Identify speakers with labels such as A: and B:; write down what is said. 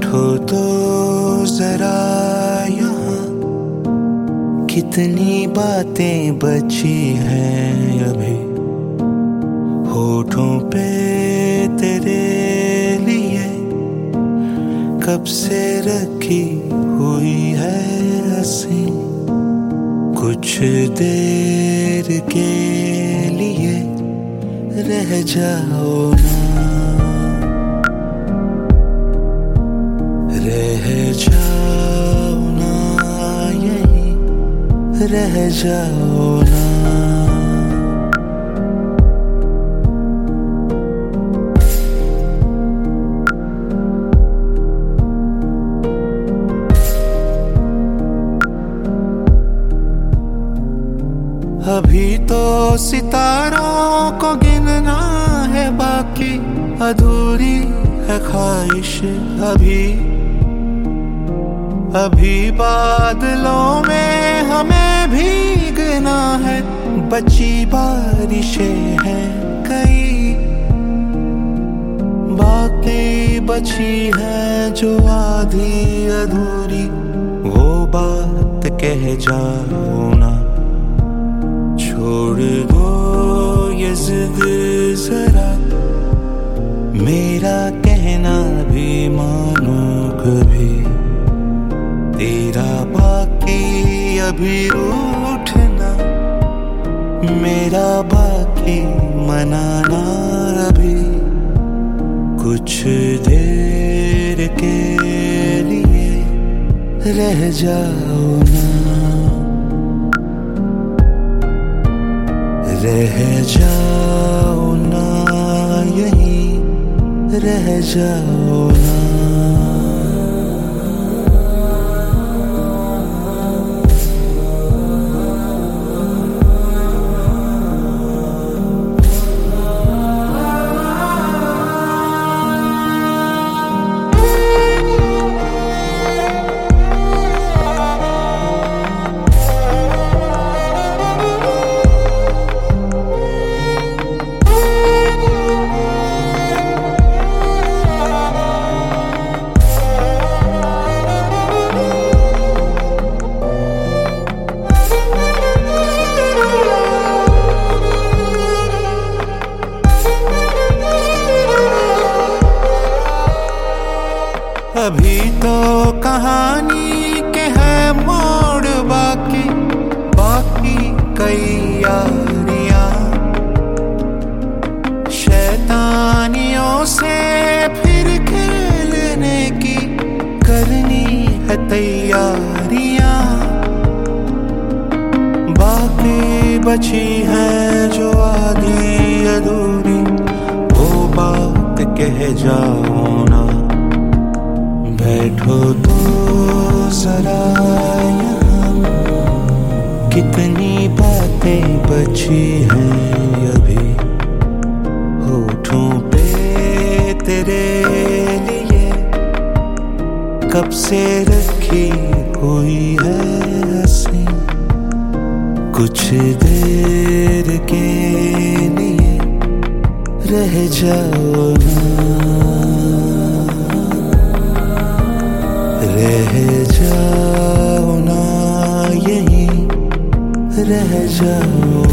A: बैठो तो जरा यहाँ, कितनी बातें बची हैं अभी होठों पे तेरे लिए, कब से रखी हुई है हंसी। कुछ देर के लिए रह जाओ ना, रह जाओ ना, यहीं रह जाओ ना। अभी तो सितारों को गिनना है बाकी, अधूरी है ख्वाहिश अभी बादलों में हमें भीगना है। बची बारिशें हैं कई, बाकी बची है जो आधी अधूरी, वो बात कह जाओ ना। छोड़ दो ये जिद जरा, मेरा कहना भी मानो कभी। तेरा बाकी अभी रूठना, मेरा बाकी मनाना अभी। कुछ देर के लिए रह जाओ ना, रह जाओ ना, यहीं रह जाओ ना। अभी तो कहानी के है मोड़ बाकी, बाकी कई यारियां। शैतानियों से फिर खेलने की करनी है तैयारियां। बाकी बची है जो आधी अधूरी, वो बात कह जाओ ना। बैठो तो जरा यहाँ, कितनी बातें बची हैं अभी होठों पे तेरे लिए, कब से रखी हुई है हंसी। कुछ देर के लिए रह जाओ ना, रह जाओ ना, यहीं रह जाओ।